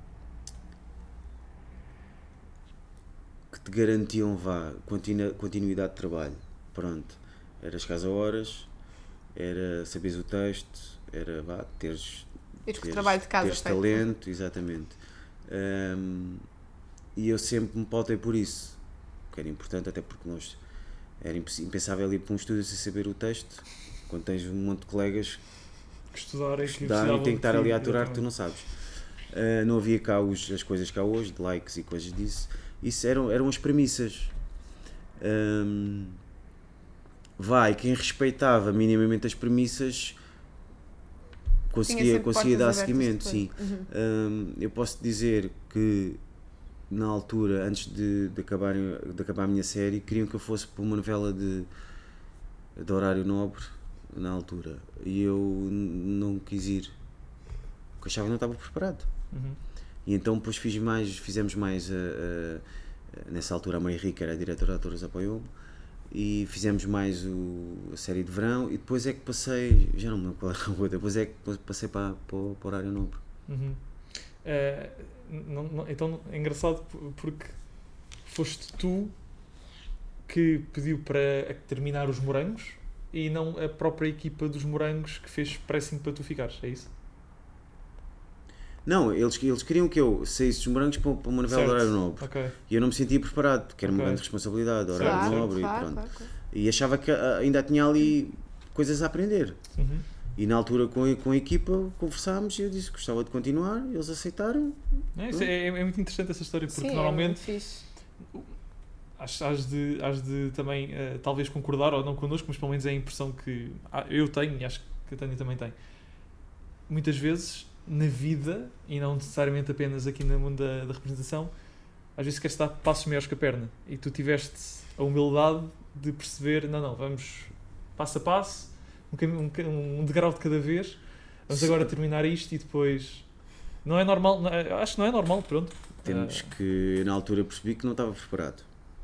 que te garantiam, vá, continu, continuidade de trabalho. Pronto, era chegares a horas, era saberes o texto, era, vá, teres, Ires com o teres, trabalho de casa teres feito. talento, exatamente. Hum, e eu sempre me pautei por isso, que era importante, até porque nós era imposs- impensável ir para um estúdio sem saber o texto, quando tens um monte de colegas Que estudarem, que que estudar e precisavam tem que estar de ti, ali a aturar que tu exatamente. não sabes. Uh, não havia cá os, as coisas cá hoje, de likes e coisas disso. Isso eram, eram as premissas. Um, vai, quem respeitava minimamente as premissas Tinha conseguia, sempre conseguia portas dar abertas seguimento, sim. depois. Uhum. Um, eu posso dizer que na altura, antes de, de, acabar, de acabar a minha série, queriam que eu fosse para uma novela de, de horário nobre na altura e eu n- não quis ir porque achava que não estava preparado. Uhum. E então depois fiz mais, fizemos mais uh, uh, nessa altura a Maria Rica era a diretora de atores, apoiou-me e fizemos mais o, a série de verão e depois é que passei, já não me lembro qual era a outra, depois é que passei para, para, o- para o horário nobre. Uhum. Eh, não- não- então é engraçado p- porque foste tu que pediu para terminar os morangos e não a própria equipa dos morangos que fez pressing para tu ficares, é isso? Não, eles, eles queriam que eu saísse dos morangos para, para uma novela de Certo. horário nobre Ok. e eu não me sentia preparado, porque era uma Ok. grande responsabilidade, horário Claro, nobre claro, e pronto. claro, claro. E achava que ah, ainda tinha ali coisas a aprender. Uhum. E na altura com a, com a equipa conversámos e eu disse que gostava de continuar, eles aceitaram. É, isso é, é muito interessante essa história porque Sim, normalmente é muito fixe. Has, has de, has de também eh, talvez concordar ou não connosco, mas pelo menos é a impressão que ah, eu tenho e acho que a Tânia também tem. Muitas vezes na vida, e não necessariamente apenas aqui no mundo da, da representação, às vezes queres dar passos maiores que a perna e tu tiveste a humildade de perceber, não, não, vamos passo a passo, um, cami- um, ca- um degrau de cada vez, vamos agora terminar isto e depois... Não é normal, não é- acho que não é normal, pronto. Temos Ah, que, na altura percebi que não estava preparado.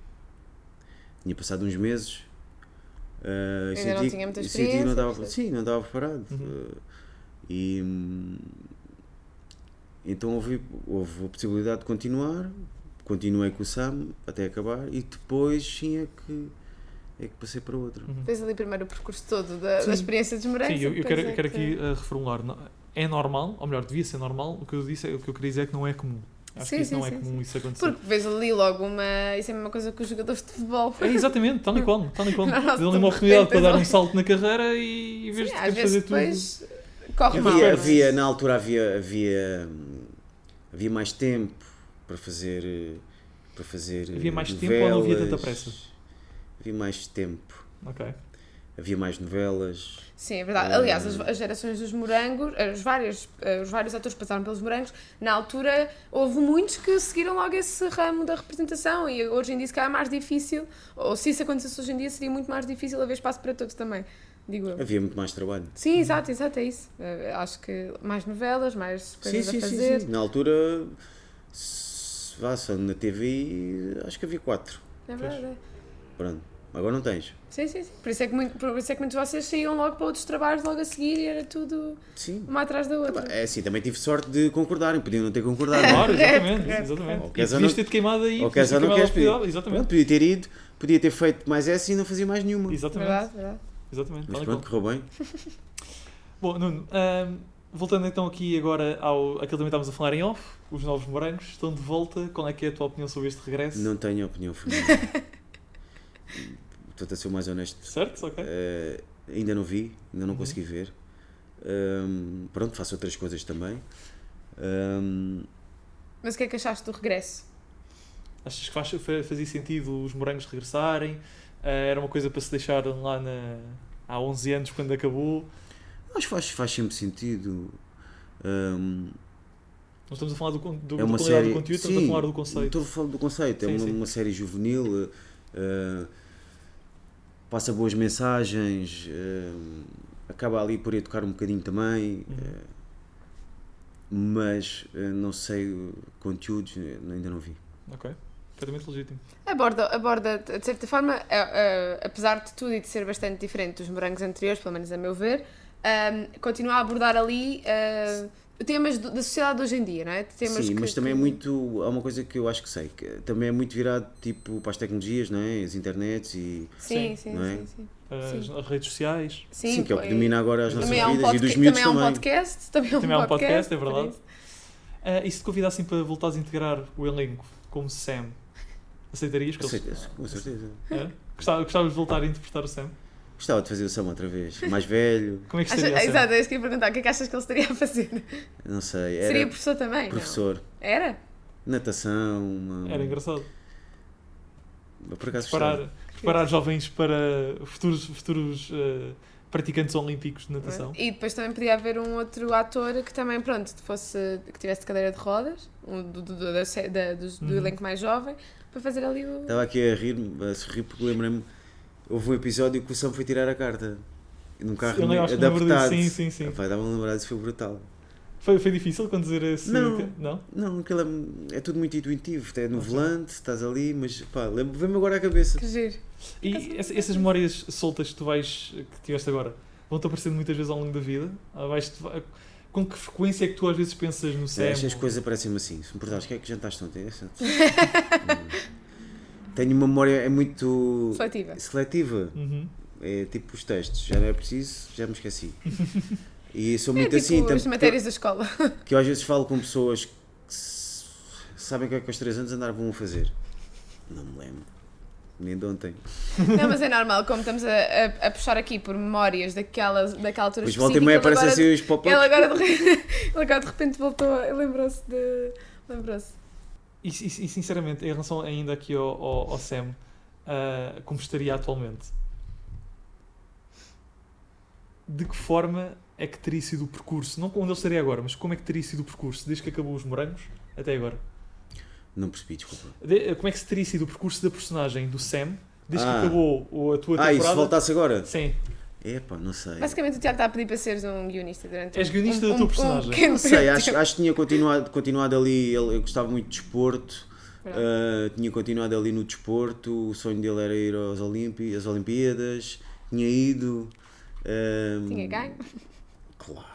Tinha passado uns meses. Uh, Ainda senti, não tinha muita senti que não experiência, estava, percebes? sim, não estava preparado. Uhum. Uh, e hum, então houve, houve a possibilidade de continuar. Continuei com o Sam até acabar e depois sim é que, é que passei para outro. uhum. Fez ali primeiro o percurso todo da, Sim. da experiência dos morangos. Sim, eu, e eu depois quero, é eu quero que- aqui uh, reformular. Não- É normal, ou melhor, devia ser normal. O que eu disse, é- o que eu queria dizer é que não é comum. Acho Sim, que isso sim, não é sim, comum sim. isso acontecer. Porque vês ali logo uma. Isso é a mesma coisa que os jogadores de futebol. É exatamente, tal e qual, tal e qual. Não, Deu-lhe de uma oportunidade para repente dar um tens salto na carreira e em vez Sim, de às ter que vezes fazer tudo. depois corre mal. Havia, mas- havia, na altura havia, havia, hum, havia mais tempo para fazer, eh, para fazer Havia mais eh, tempo ou não havia novelas. tanta pressa? Havia mais tempo, Ok. havia mais novelas. Sim, é verdade. Ah. Aliás, as, as gerações dos morangos, os vários, eh, os vários atores que passaram pelos morangos, na altura houve muitos que seguiram logo esse ramo da representação e hoje em dia se calhar é mais difícil, ou se isso acontecesse hoje em dia seria muito mais difícil haver espaço para todos também, digo eu. Havia muito mais trabalho. Sim, exato, exato, é isso. Eh, Acho que mais novelas, mais coisas Sim, sim, a sim, fazer. sim. Na altura, se vá só na T V, acho que havia quatro. É verdade. é. Pronto. agora não tens. Sim, sim, sim. Por isso, é que muito, por isso é que muitos de vocês saíam logo para outros trabalhos logo a seguir e era tudo Sim. uma atrás da outra. É assim, também tive sorte de concordarem, podiam não ter concordado. Claro, Correto, exatamente. correto, exatamente. correto. E Ou podias não- ter-te queimado aí. Ou podias queres ter ou não queimado queres a pedir. oportunidade, Exatamente. Pronto, podia ter ido, podia ter feito mais essa e não fazia mais nenhuma. Exatamente. Verdade, verdade. Exatamente. Mas tal e pronto, qual. correu bem. Bom, Nuno, ahm, voltando então aqui agora ao aquilo que também estávamos a falar em off, os novos morangos estão de volta. Qual é que é a tua opinião sobre este regresso? Não tenho opinião feminina. Estou a ser o mais honesto. Certo? Ok. Uh, ainda não vi, ainda não Uhum. consegui ver. Um, pronto, faço outras coisas também. Um, Mas o que é que achaste do regresso? Achas que faz, fa- fazia sentido os morangos regressarem? Ah, era uma coisa para se deixar lá na, há onze anos, quando acabou? acho que faz, faz sempre sentido. Um, Não estamos a falar do, con- do, é da uma qualidade série. do conteúdo, estamos Sim, a falar do conceito. Estou a falar do conceito. Sim, é uma, sim. uma série juvenil. uh, uh, passa boas mensagens. uh, acaba ali por educar um bocadinho também. Uhum. uh, mas uh, não sei uh, conteúdos, uh, ainda não vi. Ok, perfeitamente legítimo. Aborda, aborda de certa forma, a- a- apesar de tudo e de ser bastante diferente dos morangos anteriores, pelo menos a meu ver, ahm, continua a abordar ali ah, temas do- da sociedade de hoje em dia, não é? Temas Sim, que- mas também é que- muito. Há uma coisa que eu acho que sei, que também é muito virado tipo para as tecnologias, não é? As internets e. Sim, Sim, sim, não é? sim, sim. As, Sim. as redes sociais. Sim, Sim, que é o que foi- domina agora as nossas Também há um vidas e podca- dos miúdos também há um também. podcast, também há um Também há um podcast, podcast, é verdade. por isso. Ah, e se te convidassem para voltares a integrar o elenco como Sam, aceitarias? Que eles- Aceito, com certeza. É? Gostava- Gostavas de voltar a interpretar o Sam? Gostava de fazer o Sam outra vez, mais velho, Como é que Acha- estaria a Sam? exato, é isso que eu ia perguntar. O que é que achas que ele estaria a fazer? não sei. Era Seria professor também? não? professor, Era? natação. uma- Era engraçado. Por acaso Preparar, gostava. preparar jovens para futuros, futuros eh, praticantes olímpicos de natação. E depois também podia haver um outro ator que também, pronto, fosse, que tivesse cadeira de rodas, um do, do, do, da se- da- do, do Uhum. elenco mais jovem, para fazer ali o... Estava aqui a rir, a sorrir porque lembrei-me. Houve um episódio que o Sam foi tirar a carta num carro Eu nem acho que me lembro adaptado. disso. Sim, sim, sim. Epá, dava-me a lembrar disso, foi brutal. Foi, foi difícil conduzir esse... Não. Não? Não, aquilo é, é tudo muito intuitivo. É no Ok. volante, estás ali, mas pá, lembro- vem-me agora à cabeça. Que giro. E essa- essas memórias soltas que tu vais, que tiveste agora, vão-te aparecendo muitas vezes ao longo da vida? Ah, vais-te- com que frequência é que tu às vezes pensas no Sam? Estas coisas parecem-me assim. Se me perguntares, o que é que jantaste ontem? Essa- Tenho uma memória é muito Seletiva. seletiva. Uhum. É tipo os textos, já não é preciso, já me esqueci. E sou É muito tipo assim. as tanto matérias da escola. que, que eu às vezes falo com pessoas que s- sabem o que é que aos três anos andavam a fazer. Não me lembro. Nem de ontem. Não, mas é normal, como estamos a, a, a puxar aqui por memórias daquela, daquela altura Depois volta e meia específica, aparecem ele assim os pop-ups. agora, ele, agora de, re- ele agora de repente voltou, a- lembrou-se de... Lembrou-se. E, e- e, sinceramente, em relação ainda aqui ao, ao, ao Sam, ah, como estaria atualmente, de que forma é que teria sido o percurso? Não onde ele estaria agora, mas como é que teria sido o percurso desde que acabou os morangos até agora? Não percebi, desculpa. De- como é que se teria sido o percurso da personagem do Sam desde Ah. que acabou o- a tua Ah, e se temporada? voltasse agora? Sim. Epá, não sei. Basicamente o Tiago está a pedir para seres um guionista durante És um- guionista um, da tua um- personagem. Um pequeno Não sei, período de acho, tempo. acho que tinha continuado, continuado ali. Ele, eu gostava muito de desporto. Verdade. Uh, tinha continuado ali no desporto, o sonho dele era ir aos Olimpi- às Olimpíadas, tinha ido. um, Tinha ganho. Claro.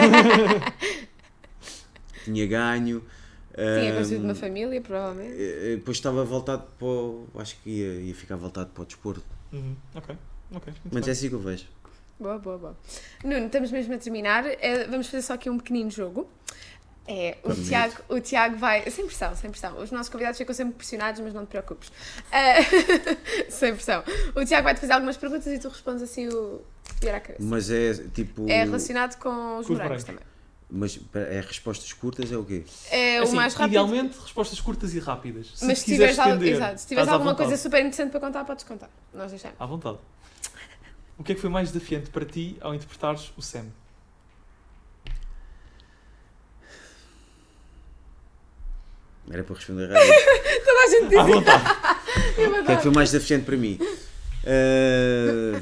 tinha ganho. Tinha um, construído uma família, provavelmente. eh, Depois estava voltado para o, acho que ia, ia ficar voltado para o desporto. Uhum. Ok. Ok. Muito Mas bem. é assim que eu vejo. Boa, boa, boa. Nuno, estamos mesmo a terminar. É, vamos fazer só aqui um pequenino jogo. É, o Vamos Tiago, o Tiago vai. Sem pressão, sem pressão. Os nossos convidados ficam sempre pressionados, mas não te preocupes. Ah, sem pressão. O Tiago vai-te fazer algumas perguntas e tu respondes assim o vier à cabeça. Mas é tipo. É relacionado com os Com os morangos morangos. também. Mas é respostas curtas, é o quê? É o Assim, mais rápido. idealmente, respostas curtas e rápidas. Se Mas te se quiseres tiveres, al- estender, exato, se tiveres estás à alguma vontade. coisa super interessante para contar, podes contar. Nós deixamos. À vontade. O que é que foi mais desafiante para ti ao interpretares o Sam? Era para responder rápido. Toda a gente À diz vontade. O que é que foi mais desafiante para mim? Uh,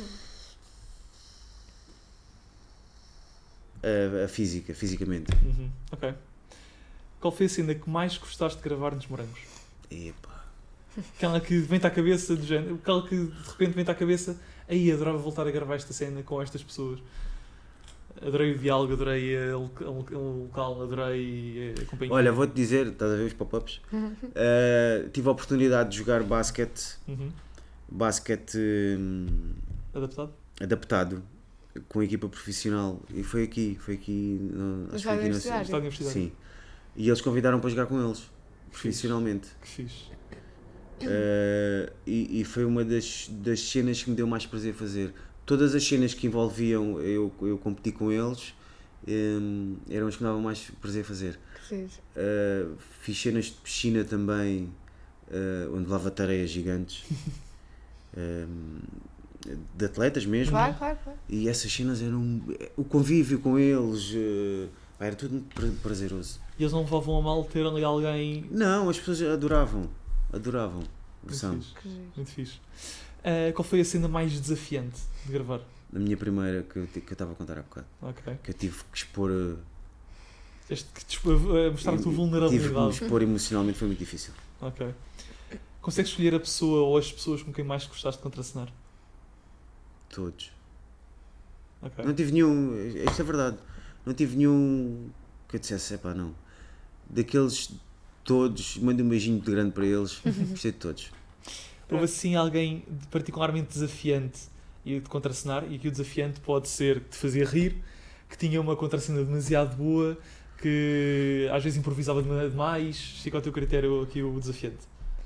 a, a física, fisicamente. Uhum. Ok. Qual foi a cena que mais gostaste de gravar nos morangos? Epá. Aquela que vem-te à cabeça, do género, aquela que de repente vem-te à cabeça, aí adorava voltar a gravar esta cena com estas pessoas. Adorei o diálogo, adorei o local, adorei a companhia. Olha, vou-te dizer, estás a ver os pop-ups? Uh, tive a oportunidade de jogar basquete, Uhum. basquete hum, Adaptado? adaptado com a equipa profissional e foi aqui, foi aqui, no, acho que foi aqui no Universidade? Estado universitário? Sim. E eles convidaram para jogar com eles, profissionalmente. Que fixe. Uh, e, e foi uma das, das cenas que me deu mais prazer fazer. Todas as cenas que envolviam eu, eu competir com eles um, eram as que me davam mais prazer fazer. Que giro. Uh, fiz cenas de piscina também, uh, onde lava tareias gigantes, um, de atletas mesmo. Claro, claro, claro. E essas cenas eram. O convívio com eles, uh, pá, era tudo muito pra- prazeroso. E eles não levavam a mal ter ali alguém. Não, as pessoas adoravam. Adoravam. Muito Versão. fixe. Que giro. Muito fixe. Uh, qual foi a cena mais desafiante de gravar? A minha primeira que eu que eu estava a contar há bocado. Ok. Que eu tive que expor. uh, Este que te, uh, mostrar a tua Tive que me vulnerabilidade. expor emocionalmente, foi muito difícil. Ok. Consegues escolher a pessoa ou as pessoas com quem mais gostaste de contracenar? Todos. Ok. Não tive nenhum. Isto é verdade. Não tive nenhum. Que eu dissesse, epá, não. Daqueles todos, mando um beijinho muito grande para eles. Gostei de todos. Houve assim alguém de particularmente desafiante e de contracenar, e que o desafiante pode ser que te fazia rir, que tinha uma contracena demasiado boa, que às vezes improvisava dema- demais. Fica ao teu critério aqui o desafiante.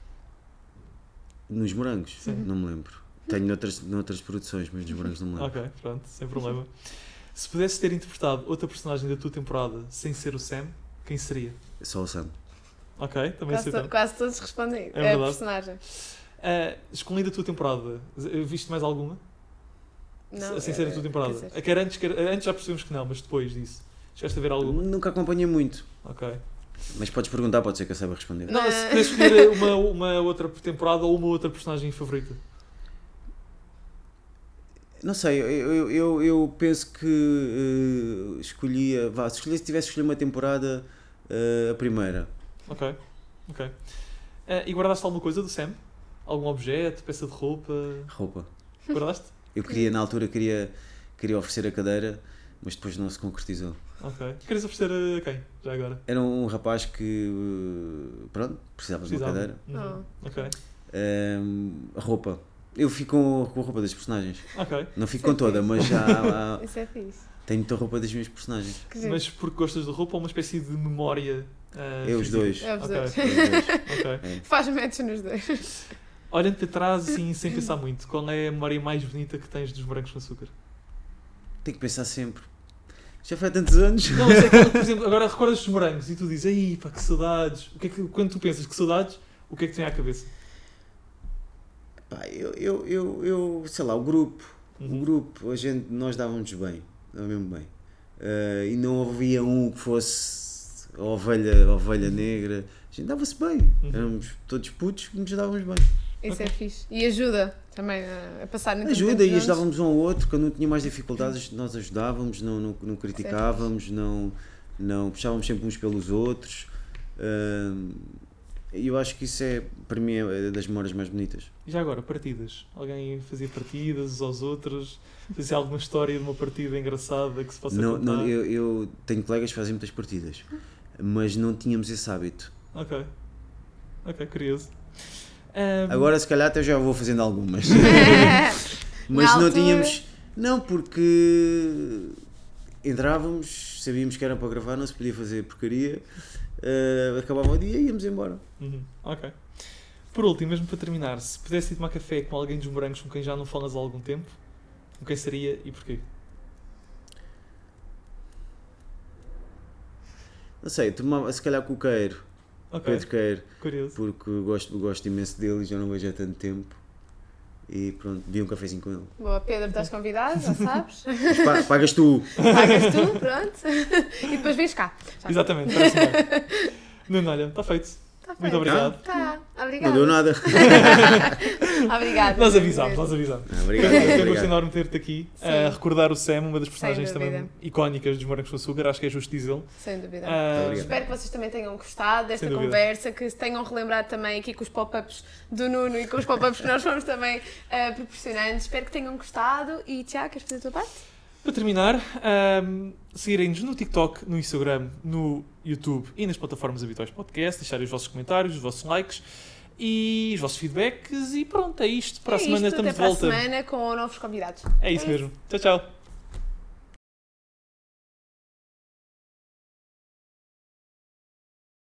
Nos morangos? Sim. Não me lembro. Tenho noutras, noutras produções, mas nos morangos não me lembro. Ok, pronto, sem problema. Se pudesses ter interpretado outra personagem da tua temporada sem ser o Sam, quem seria? Só o Sam. Ok, também Quase, to- aceitamos. quase todos respondem. É, a verdade. personagem. Uh, escolhendo a tua temporada, viste mais alguma? Não, Sem ser a é- tua temporada. quer dizer, A que era antes, que era- antes já percebemos que não, mas depois disso. Chegaste a ver alguma? Nunca acompanhei muito. Ok. Mas podes perguntar, pode ser que eu saiba responder. Não, Não. se pudesse escolher uma, uma outra temporada ou uma outra personagem favorita. Não sei, eu, eu, eu, eu penso que uh, escolhia. Vá, se escolhesse, tivesse escolhido uma temporada, uh, a primeira. Ok. Ok. Uh, e guardaste alguma coisa do Sam? Algum objeto, peça de roupa? Roupa. Guardaste? Eu queria, na altura, queria, queria oferecer a cadeira, mas depois não se concretizou. Ok. Queres oferecer a quem? Já agora? Era um rapaz que, uh, pronto, precisava de uma Precisava. cadeira. Uhum. Ok. Um, a roupa. Eu fico com, com a roupa das personagens. Ok. Não fico com toda, mas já há- Isso é fixe. tenho muita roupa das minhas personagens. Que giro. Mas porque gostas de roupa ou uma espécie de memória? uh, É os física? dois. É os Ok. dois. É os dois. Ok. Faz match nos dois. Olhando para trás, assim, sem pensar muito, qual é a memória mais bonita que tens dos morangos com açúcar? Tenho que pensar sempre. Já foi há tantos anos. Não, mas é aquela, por exemplo, agora recordas dos morangos e tu dizes, ai pá, que saudades. O que é que, quando tu pensas que saudades, o que é que te vem à cabeça? Pá, eu, eu, eu, eu, sei lá, o grupo. Uhum. O grupo, a gente, nós dávamos bem. Dávamos mesmo bem. Uh, e não havia um que fosse a ovelha, a ovelha negra. A gente dava-se bem. Uhum. Éramos todos putos que nos dávamos bem. Isso Ok. é fixe. E ajuda também a, a passar muito Ajuda tempo e juntos. ajudávamos um ao outro. Quando não tinha mais dificuldades, nós ajudávamos, não, não, não criticávamos, não, não puxávamos sempre uns pelos outros. Uh, E eu acho que isso é, para mim, é das memórias mais bonitas. E já agora, partidas? Alguém fazia partidas uns aos outros? Fazia alguma história de uma partida engraçada que se possa Não, contar? não, eu, eu tenho colegas que fazem muitas partidas, mas não tínhamos esse hábito. Ok. Ok, curioso. Ahm, Agora, se calhar, até já vou fazendo algumas. Mas Na não altura- tínhamos. Não, porque entrávamos, sabíamos que era para gravar, não se podia fazer porcaria, uh, acabava o dia e íamos embora. Uhum, ok. Por último, mesmo para terminar, se pudesse ir tomar café com alguém dos morangos com quem já não falas há algum tempo, com quem seria e porquê? Não sei, tomava, se calhar com o Queiro, Ok, Pedro Queiro, curioso. porque gosto, gosto imenso dele e já não vejo há tanto tempo. E pronto, bebi um cafezinho com ele. Boa, Pedro, estás convidado, já sabes. Mas pa- pagas tu! Pagas tu, pronto. E depois vens cá. Já. Exatamente, parece bem. Nuno, olha, está feito. Tá Muito feito. obrigado. Tá, obrigada. Não deu nada. Obrigada. Nós avisámos, nós avisámos. Ah, obrigado. Foi um gosto obrigado. enorme ter-te aqui. Sim. A recordar o Sam, uma das personagens dúvida. também icónicas dos Morangos com Açúcar, acho que é justo dizê-lo. Sem dúvida. Ah, obrigado. Espero que vocês também tenham gostado desta Sem dúvida. conversa, que se tenham relembrado também aqui com os pop-ups do Nuno e com os pop-ups que nós fomos também ah, proporcionando. Espero que tenham gostado e Tiago, queres fazer a tua parte? Para terminar, ahm, seguirem-nos no TikTok, no Instagram, no YouTube e nas plataformas habituais de podcast, deixarem os vossos comentários, os vossos likes e os vossos feedbacks e pronto, é isto. Para a é semana isto, estamos até de volta. para a semana com novos convidados. É isso mesmo. Tchau, tchau.